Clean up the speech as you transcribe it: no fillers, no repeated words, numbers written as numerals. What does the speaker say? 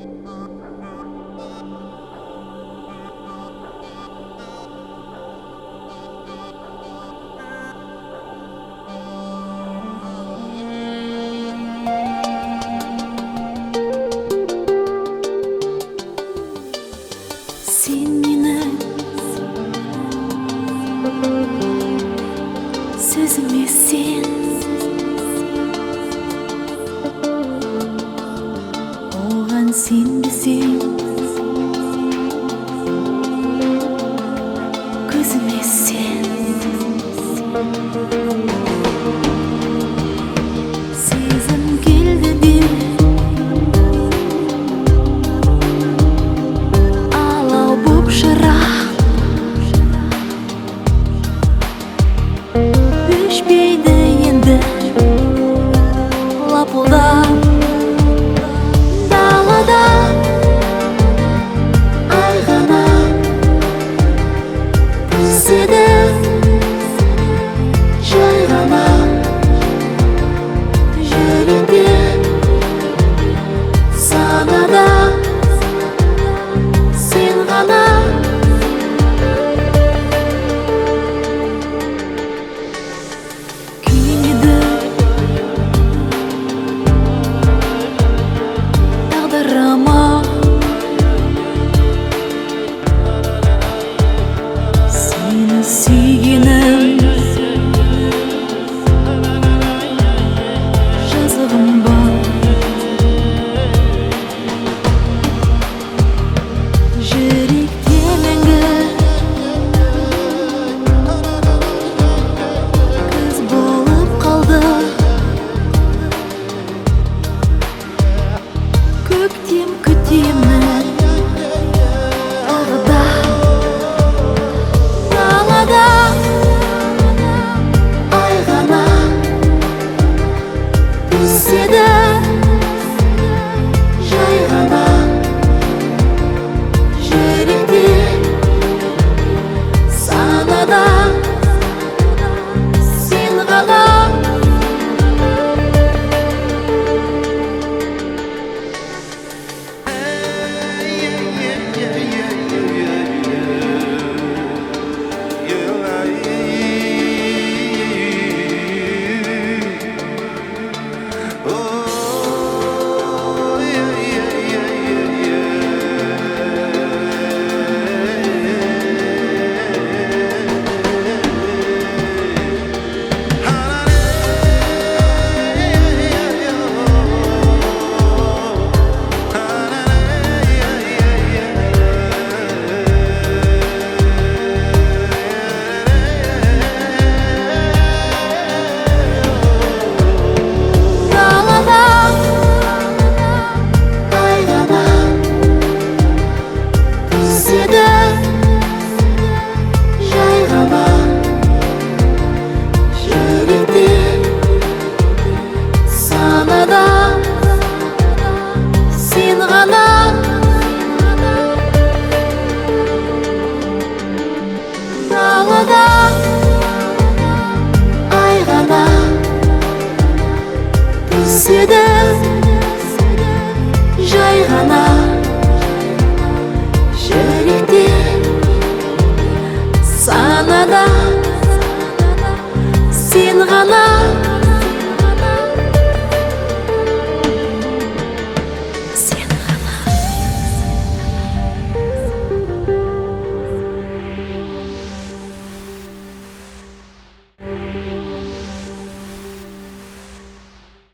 Сен менің сөзіме сен, оған сенбесең көзіме сен. Сезім келді де алау боп шырақ, өшпейді енді лапылдап далада. Ай ғана түседі жай ғана жүректе, санада сен ғана. Күймеді тағдырыма, сені сүйгенім жазығым ба. Жүректе мәңгі күз болып қалды, көктем күтемін тағы да далада. Ай ғана түседі жай ғана жүректе, санада сен ғана. Сен ғана далада. Ай ғана түседі